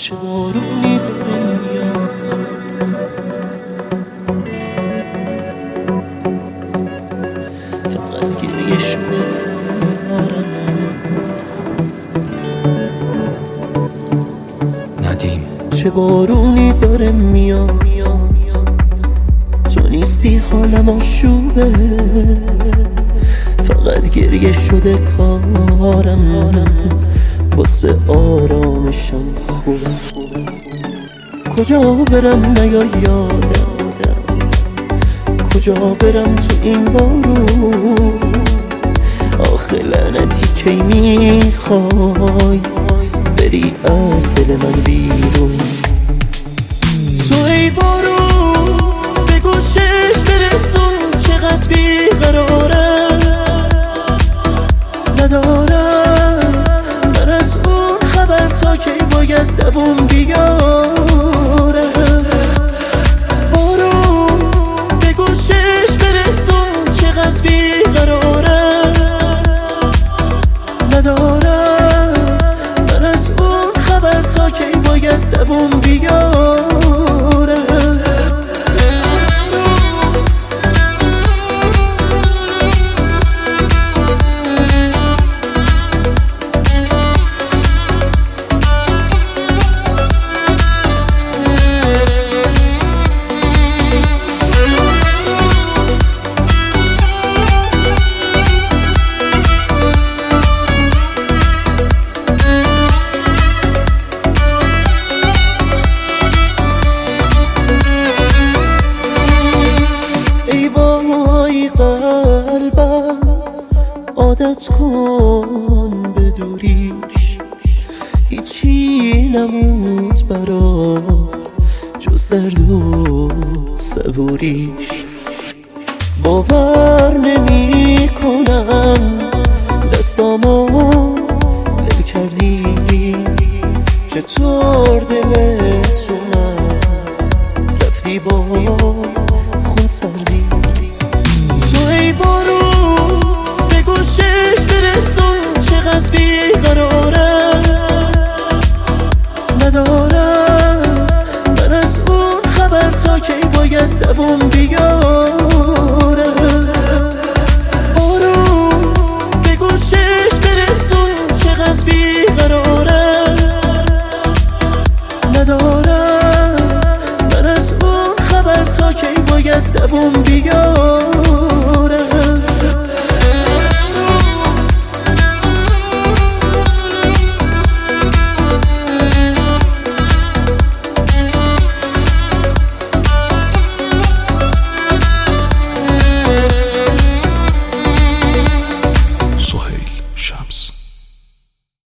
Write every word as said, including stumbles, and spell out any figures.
چه بارونی داره میاد، فقط گریه شده ندیم. چه بارونی داره میاد، تو نیستی حالم آشوبه، فقط گریه شده کارم، واسه آرامشم خوبه. کجا برم نیا یادم، کجا برم تو این بارون، آخه لعنتی کی میخوای بری از دل من بیرون. تو ای بارون به گوشش برسون، چقدر بیقرارم، ندارم من از اون خبر تا کی باید دووم بیارم. بارون به گوشش برسون، چقدر بیقرارم، ندارم من از اون خبر تا کی باید دووم بیارم. عادت کن به دوریش، هیچی نمود برات جز درد و صبوریش. باور نمی کنم دستامو ول کردی، چطور دلت اومد رفتی با خون سردی. تو ای بارون به گوشش برسون، چقدر بیقرار